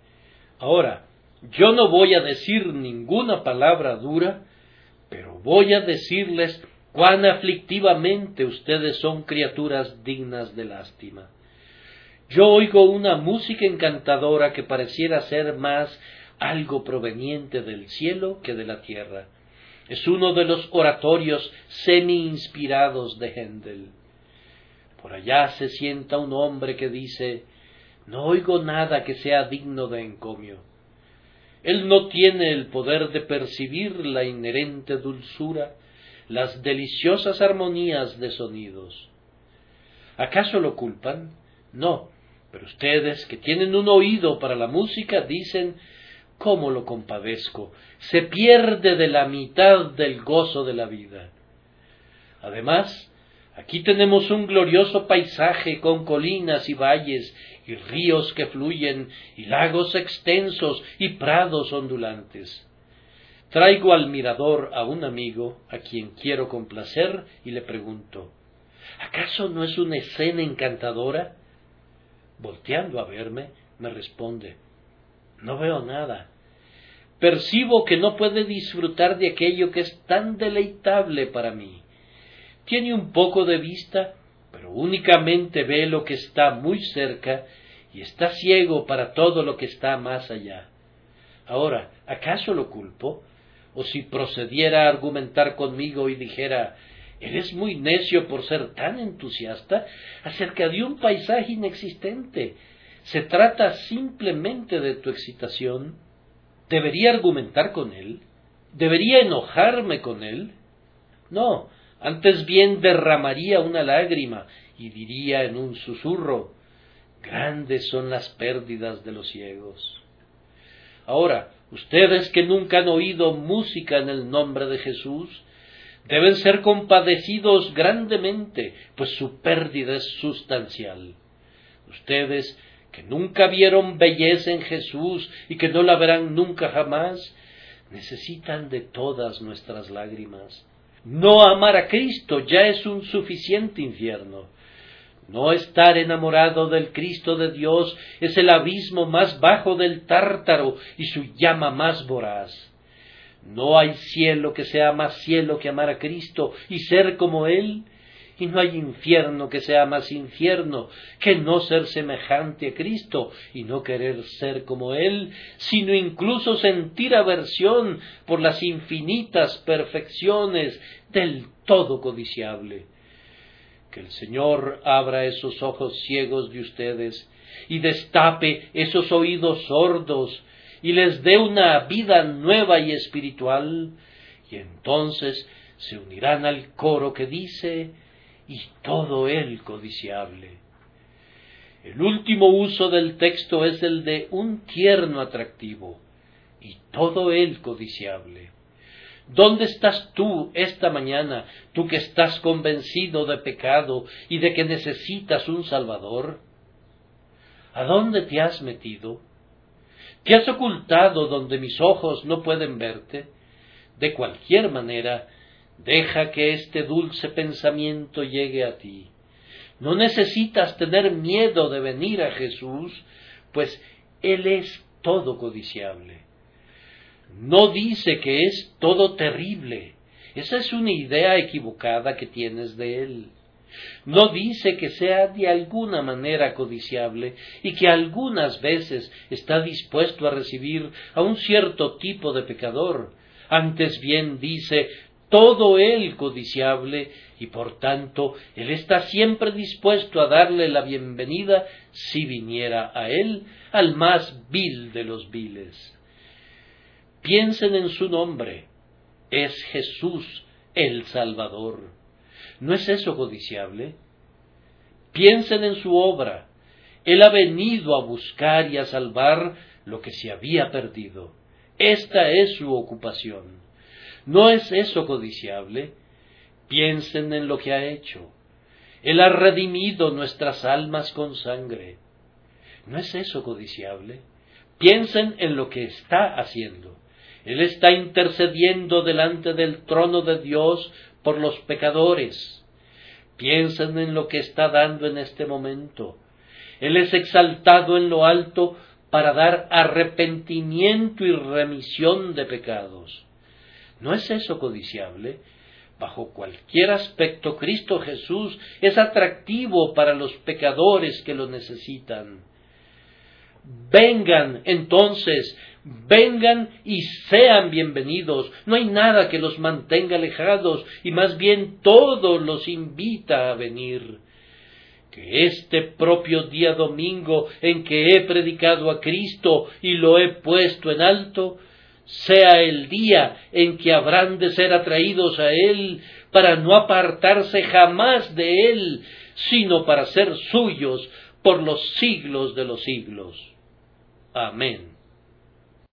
Ahora, yo no voy a decir ninguna palabra dura, pero voy a decirles cuán aflictivamente ustedes son criaturas dignas de lástima. Yo oigo una música encantadora que pareciera ser más algo proveniente del cielo que de la tierra. Es uno de los oratorios semi-inspirados de Händel. Por allá se sienta un hombre que dice: no oigo nada que sea digno de encomio. Él no tiene el poder de percibir la inherente dulzura, las deliciosas armonías de sonidos. ¿Acaso lo culpan? No, pero ustedes, que tienen un oído para la música, dicen: ¿cómo lo compadezco? Se pierde de la mitad del gozo de la vida. Además, aquí tenemos un glorioso paisaje con colinas y valles, y ríos que fluyen, y lagos extensos, y prados ondulantes. Traigo al mirador a un amigo, a quien quiero complacer, y le pregunto: ¿acaso no es una escena encantadora? Volteando a verme, me responde: no veo nada. Percibo que no puede disfrutar de aquello que es tan deleitable para mí. Tiene un poco de vista, pero únicamente ve lo que está muy cerca y está ciego para todo lo que está más allá. Ahora, ¿acaso lo culpo? O si procediera a argumentar conmigo y dijera: eres muy necio por ser tan entusiasta acerca de un paisaje inexistente. Se trata simplemente de tu excitación. ¿Debería argumentar con él? ¿Debería enojarme con él? No, antes bien derramaría una lágrima y diría en un susurro: grandes son las pérdidas de los ciegos. Ahora, ustedes que nunca han oído música en el nombre de Jesús, deben ser compadecidos grandemente, pues su pérdida es sustancial. Ustedes que nunca vieron belleza en Jesús y que no la verán nunca jamás, necesitan de todas nuestras lágrimas. No amar a Cristo ya es un suficiente infierno. No estar enamorado del Cristo de Dios es el abismo más bajo del Tártaro y su llama más voraz. No hay cielo que sea más cielo que amar a Cristo y ser como Él, y no hay infierno que sea más infierno que no ser semejante a Cristo y no querer ser como Él, sino incluso sentir aversión por las infinitas perfecciones del todo codiciable. Que el Señor abra esos ojos ciegos de ustedes y destape esos oídos sordos y les dé una vida nueva y espiritual, y entonces se unirán al coro que dice: y todo él codiciable. El último uso del texto es el de un tierno atractivo, y todo él codiciable. ¿Dónde estás tú esta mañana, tú que estás convencido de pecado y de que necesitas un Salvador? ¿A dónde te has metido? ¿Te has ocultado donde mis ojos no pueden verte? De cualquier manera, deja que este dulce pensamiento llegue a ti. No necesitas tener miedo de venir a Jesús, pues Él es todo codiciable. No dice que es todo terrible. Esa es una idea equivocada que tienes de Él. No dice que sea de alguna manera codiciable y que algunas veces está dispuesto a recibir a un cierto tipo de pecador. Antes bien dice todo él codiciable, y por tanto él está siempre dispuesto a darle la bienvenida si viniera a él, al más vil de los viles. Piensen en su nombre, es Jesús el Salvador. ¿No es eso codiciable? Piensen en su obra, él ha venido a buscar y a salvar lo que se había perdido. Esta es su ocupación. ¿No es eso codiciable? Piensen en lo que ha hecho. Él ha redimido nuestras almas con sangre. ¿No es eso codiciable? Piensen en lo que está haciendo. Él está intercediendo delante del trono de Dios por los pecadores. Piensen en lo que está dando en este momento. Él es exaltado en lo alto para dar arrepentimiento y remisión de pecados. ¿No es eso codiciable? Bajo cualquier aspecto, Cristo Jesús es atractivo para los pecadores que lo necesitan. Vengan, entonces, vengan y sean bienvenidos. No hay nada que los mantenga alejados, y más bien todo los invita a venir. Que este propio día domingo en que he predicado a Cristo y lo he puesto en alto, sea el día en que habrán de ser atraídos a Él para no apartarse jamás de Él, sino para ser suyos por los siglos de los siglos. Amén.